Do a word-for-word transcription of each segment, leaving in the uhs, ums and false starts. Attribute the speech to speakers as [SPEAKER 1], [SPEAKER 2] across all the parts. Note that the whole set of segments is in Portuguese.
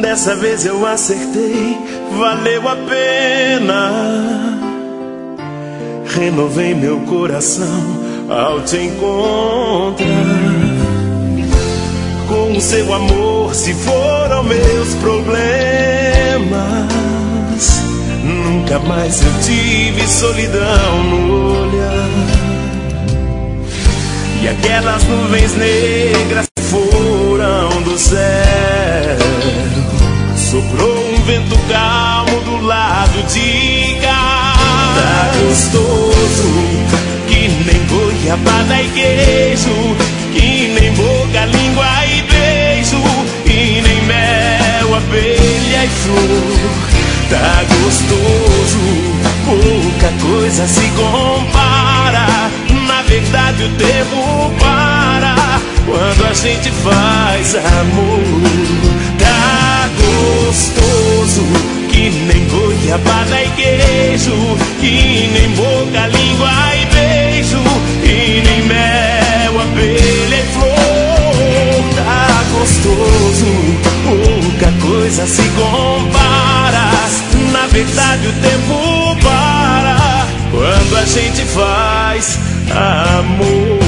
[SPEAKER 1] Dessa vez eu acertei, valeu a pena. Renovei meu coração ao te encontrar. Com o seu amor se foram meus problemas. Nunca mais eu tive solidão no olhar. E aquelas nuvens negras foram do céu. Soprou um vento calmo do lado de cá. Tá gostoso, que nem goiabada e queijo, que nem boca, língua e beijo, e nem mel, abelha e flor. Tá gostoso, pouca coisa se compara. Na verdade o tempo para quando a gente faz amor. Tá gostoso, que nem goiabada e queijo, que nem boca, língua e beijo, e nem mel, abelha e flor. Tá gostoso, pouca coisa se compara. Na verdade o tempo para quando a gente faz amor.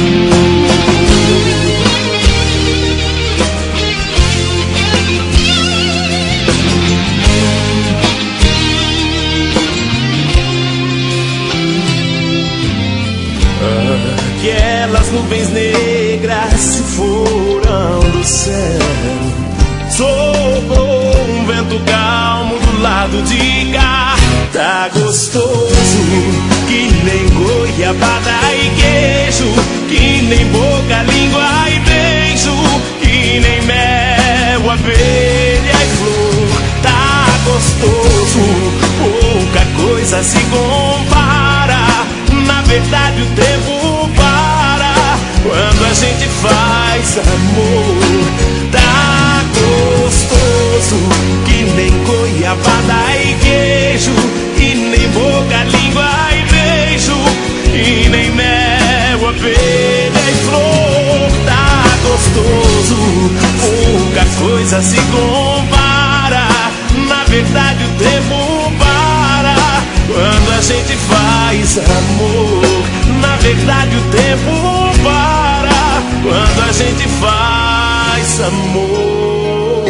[SPEAKER 1] Aquelas nuvens negras se foram do céu. Soprou um vento calmo do lado de cá. Tá gostoso, que nem goiabada e queijo, que nem boca, língua e beijo, que nem mel, abelha e flor. Tá gostoso, pouca coisa se compara. Na verdade o tempo para quando a gente faz amor. Tá gostoso, que nem goiabada e queijo, que nem boca, língua e beijo, e nem mel, abelha e flor. Tá gostoso, pouca coisa se compara. Na verdade o tempo para quando a gente faz amor. Na verdade o tempo para quando a gente faz amor.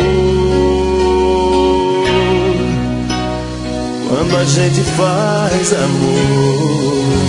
[SPEAKER 1] Quando a gente faz amor.